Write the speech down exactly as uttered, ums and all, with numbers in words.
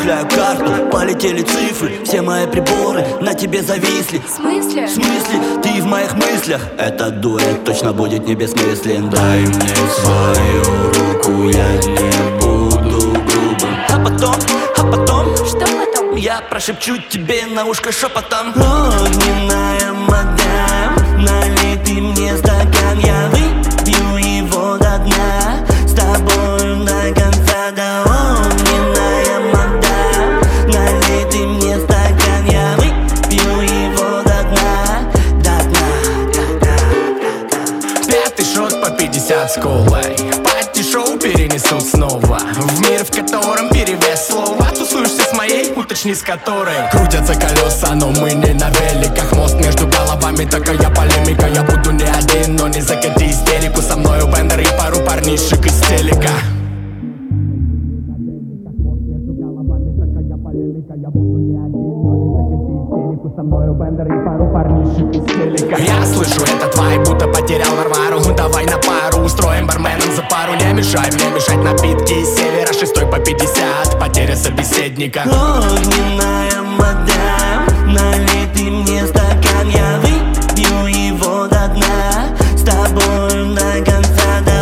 Выставляю карту, полетели цифры, все мои приборы на тебе зависли. В смысле? В смысле? Ты в моих мыслях. Этот дуэт точно будет не бессмыслен. Дай мне свою руку, я не буду грубым. А потом, а потом, Что потом? я прошепчу тебе на ушко шепотом. Огненная мадам, налей ты мне стакан, я выпью его до дна. С тобою до конца, да. Огненная мадам, налей ты мне стакан, я выпью его до дна, до дна, до дна, до дна. Пятый шот по пятьдесят с колой. Пати-шоу перенесут снова в мир, в котором перевес слова. Тусуешься с моей, уточни с которой. Крутятся колеса, но мы не на великах. Мост между головами, такая полемика. Я буду не один, но не закати истерику. Со мною Бендер и пару парнишек из телека. Я слышу этот вайб, будто потерял Варвару. Давай на пару, устроим барменом за пару. Не мешай мне мешать напитки из севера. Шестой по пятьдесят, потеря собеседника. Огненная мадам, налей ты мне стакан, я выпью его до дна. С тобою до конца, до